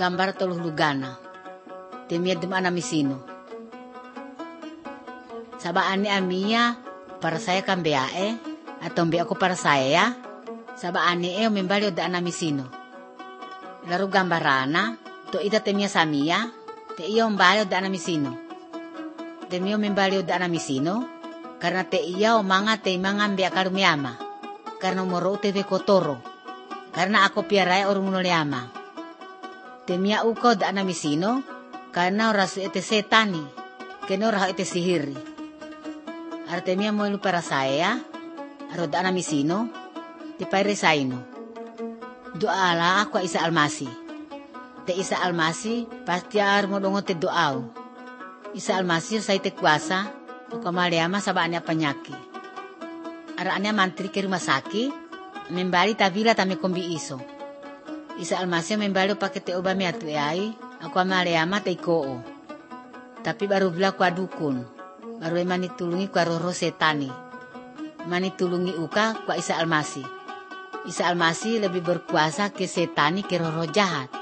gambar toluh lugana. Temia dem ana misino. Sabaani amia para saya kan beae atau be aku para saya. Sabaani membali oda ana misino. Lalu gambarana to ita temia samia te iyo membali oda ana misino. Temio membali oda ana misino karena te iya omanga te imanga mbea karumiama. Karena umoro te kotoro. Karena aku piarai orang nuliama. Temia uko oda ana misino karena orasu ete setani. Kena orah ete sihiri. Artemia mo para saya, aroda ana misino, ti paire saino. Doa ala aku Isa Almasi. Te Isa Almasi pasti ar mo dongo te doau. Isa Almasi sa te kuasa, o kamaliama sabaannya penyaki. Araannya mantri ke rumah sakit, membali tabila tame kombi iso. Isa Almasi membali pakai te obame atu ai, aku kamaliama te koo. Tapi baru bila ku adukun. Baru emang ditulungi ku roh setani. Mani tulungi uka ku Isa Almasi. Isa Almasi lebih berkuasa ke setani ke roh jahat.